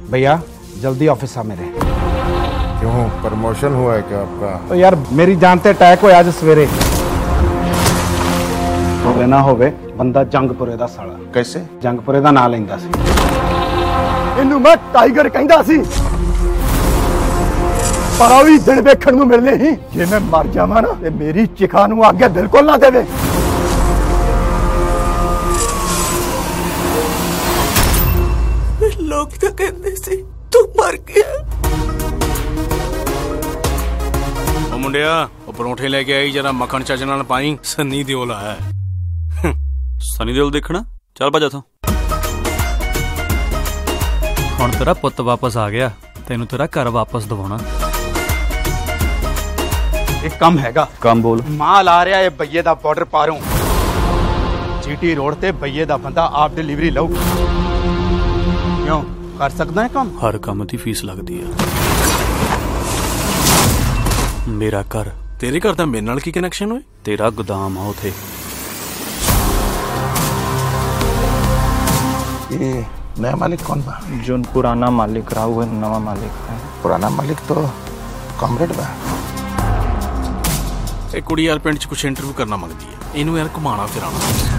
भैया जल्दी ऑफिस आ मेरे। क्यों, प्रमोशन हुआ है क्या आपका? तो यार मेरी जानते अटैक होया अज सवेरे। होवे ना होवे बंदा जंगपुरे दा साला। कैसे? जंगपुरे दा नाम लेंदा सी। इनू मैं टाइगर कहंदा सी, पर आ भी दिन वेखण नूं मिलने ही। जे मैं मर जावां ना ते मेरी चिखा नूं आगे बिल्कुल ना देवे। लोग तो कहते सी तू मर गया। ओ मुंडिया, ओ परोठे लेके आई, जरा मक्खन चज नाल पाई। सनी देओल है। सनी देओल देखना, चल भजा था। हुण तेरा पुत्त वापस आ गया, तेनू तेरा घर वापस दवाना। एक कम हैगा। काम बोल। माल आ रहा है बइये दा बॉर्डर पारों। जीटी रोड ते बइये दा बंदा आप डिलीवरी लऊ। क्यों, कर सकदा है काम? हर काम दी फीस लगदी है। मेरा घर, तेरे घर दा मेरे नाल की कनेक्शन होए? तेरा गोदाम आ उथे। ये नया मालिक कौन बा? जो पुराना मालिक रहा हुआ नवा मालिक है। पुराना मालिक तो कॉमरेड बा। ए कुड़ी यार पिंड च कुछ इंटरव्यू करना मंगदी है, इनू यार घुमाना फिराना।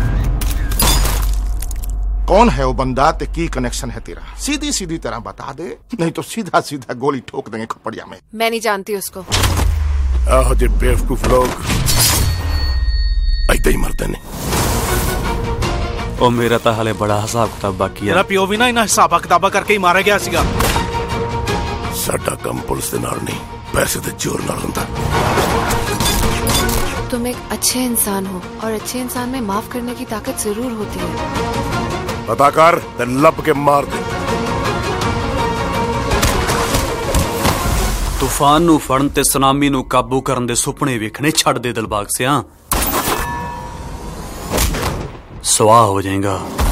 कौन है वो बंदा ते की कनेक्शन है तेरा? सीधी सीधी तरह बता दे, नहीं तो सीधा सीधा गोली ठोक देंगे खपड़िया में। मैं नहीं जानती उसको। आहो जे बेवकूफ लोग ऐसे ही मरते ने। ओ मेरा तो हाले बड़ा हिसाब किताब बाकी है। तेरा पियो भी ना इन्हां हिसाबा किताबा करके ही मारा गया सीगा। साडा कम पुलिस दे नाल नहीं, पैसे दे जोर नाल हुंदा। तुम एक अच्छे इंसान हो और अच्छे इंसान में माफ करने की ताकत जरूर होती है। पता कर ते लब के मार दे। तूफान नू फड़न ते सुनामी नू काबू करन दे सुपने वेखने छड़ दे दिलबाग सिया, स्वाह हो जाएगा।